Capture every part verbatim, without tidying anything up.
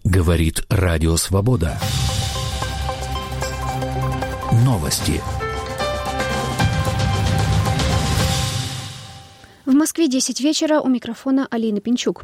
Говорит Радио Свобода. Новости. В Москве десять вечера, у микрофона Алина Пинчук.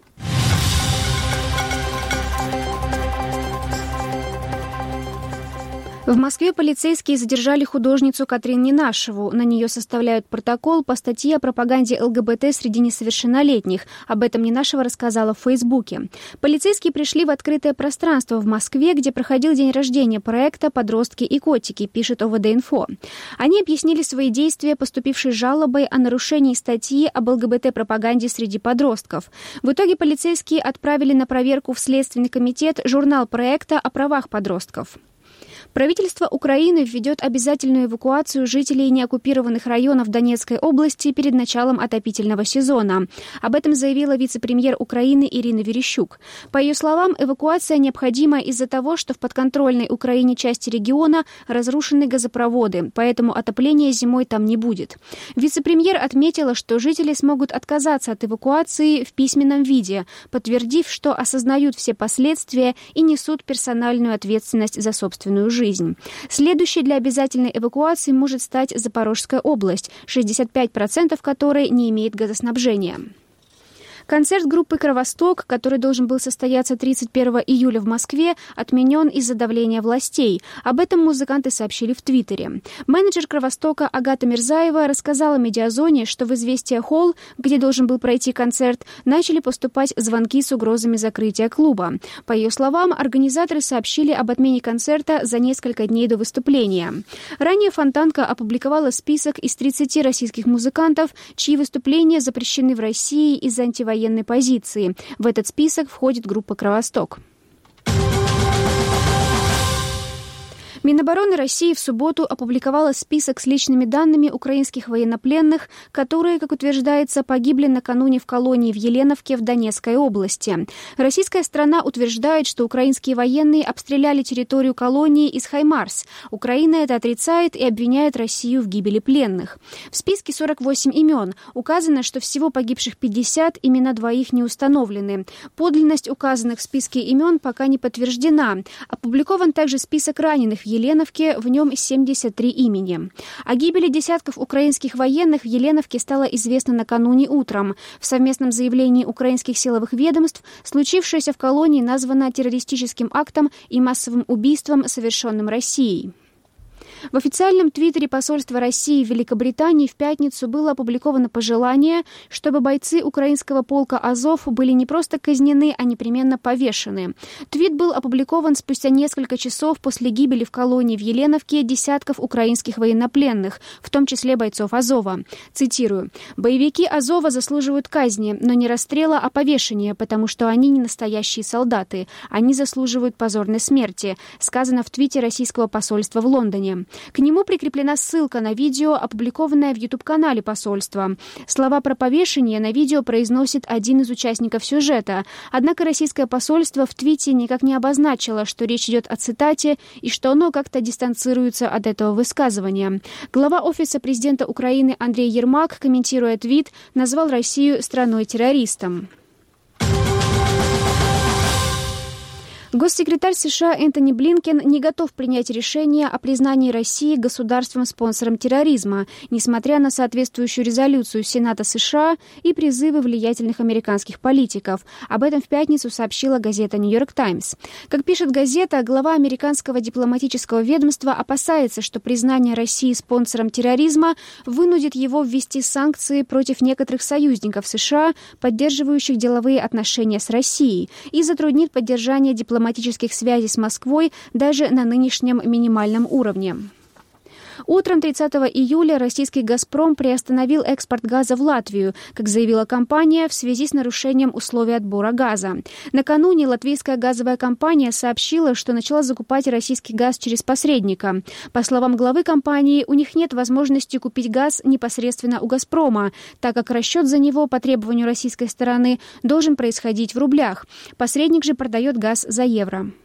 В Москве полицейские задержали художницу Катрин Ненашеву. На нее составляют протокол по статье о пропаганде ЛГБТ среди несовершеннолетних. Об этом Ненашева рассказала в Фейсбуке. Полицейские пришли в открытое пространство в Москве, где проходил день рождения проекта «Подростки и котики», пишет ОВД-инфо. Они объяснили свои действия, поступившей жалобой о нарушении статьи об ЛГБТ-пропаганде среди подростков. В итоге полицейские отправили на проверку в Следственный комитет журнал проекта о правах подростков. Правительство Украины введет обязательную эвакуацию жителей неоккупированных районов Донецкой области перед началом отопительного сезона. Об этом заявила вице-премьер Украины Ирина Верещук. По ее словам, эвакуация необходима из-за того, что в подконтрольной Украине части региона разрушены газопроводы, поэтому отопления зимой там не будет. Вице-премьер отметила, что жители смогут отказаться от эвакуации в письменном виде, подтвердив, что осознают все последствия и несут персональную ответственность за собственную жизнь. Жизнь. Следующей для обязательной эвакуации может стать Запорожская область, шестьдесят пять процентов которой не имеет газоснабжения. Концерт группы «Кровосток», который должен был состояться тридцать первого июля в Москве, отменен из-за давления властей. Об этом музыканты сообщили в Твиттере. Менеджер «Кровостока» Агата Мирзаева рассказала «Медиазоне», что в «Известия Холл», где должен был пройти концерт, начали поступать звонки с угрозами закрытия клуба. По ее словам, организаторы сообщили об отмене концерта за несколько дней до выступления. Ранее «Фонтанка» опубликовала список из тридцати российских музыкантов, чьи выступления запрещены в России из-за антивоенной военной позиции. В этот список входит группа «Кровосток». Минобороны России в субботу опубликовала список с личными данными украинских военнопленных, которые, как утверждается, погибли накануне в колонии в Еленовке в Донецкой области. Российская сторона утверждает, что украинские военные обстреляли территорию колонии из «Хаймарс». Украина это отрицает и обвиняет Россию в гибели пленных. В списке сорок восемь имен. Указано, что всего погибших пятьдесят, имена двоих не установлены. Подлинность указанных в списке имен пока не подтверждена. Опубликован также список раненых в Еленовке, в нем семьдесят три имени. О гибели десятков украинских военных в Еленовке стало известно накануне утром. В совместном заявлении украинских силовых ведомств случившееся в колонии названо террористическим актом и массовым убийством, совершенным Россией. В официальном твиттере посольства России в Великобритании в пятницу было опубликовано пожелание, чтобы бойцы украинского полка «Азов» были не просто казнены, а непременно повешены. Твит был опубликован спустя несколько часов после гибели в колонии в Еленовке десятков украинских военнопленных, в том числе бойцов «Азова». Цитирую. «Боевики «Азова» заслуживают казни, но не расстрела, а повешения, потому что они не настоящие солдаты. Они заслуживают позорной смерти», сказано в твите российского посольства в Лондоне. К нему прикреплена ссылка на видео, опубликованное в ютуб-канале посольства. Слова про повешение на видео произносит один из участников сюжета. Однако российское посольство в твите никак не обозначило, что речь идет о цитате и что оно как-то дистанцируется от этого высказывания. Глава Офиса президента Украины Андрей Ермак, комментируя твит, назвал Россию страной-террористом. Госсекретарь США Энтони Блинкен не готов принять решение о признании России государством-спонсором терроризма, несмотря на соответствующую резолюцию Сената США и призывы влиятельных американских политиков. Об этом в пятницу сообщила газета «Нью-Йорк Таймс». Как пишет газета, глава американского дипломатического ведомства опасается, что признание России спонсором терроризма вынудит его ввести санкции против некоторых союзников США, поддерживающих деловые отношения с Россией, и затруднит поддержание дипломатических дипломатических связей с Москвой даже на нынешнем минимальном уровне. Утром тридцатого июля российский «Газпром» приостановил экспорт газа в Латвию, как заявила компания, в связи с нарушением условий отбора газа. Накануне латвийская газовая компания сообщила, что начала закупать российский газ через посредника. По словам главы компании, у них нет возможности купить газ непосредственно у «Газпрома», так как расчет за него по требованию российской стороны должен происходить в рублях. Посредник же продает газ за евро.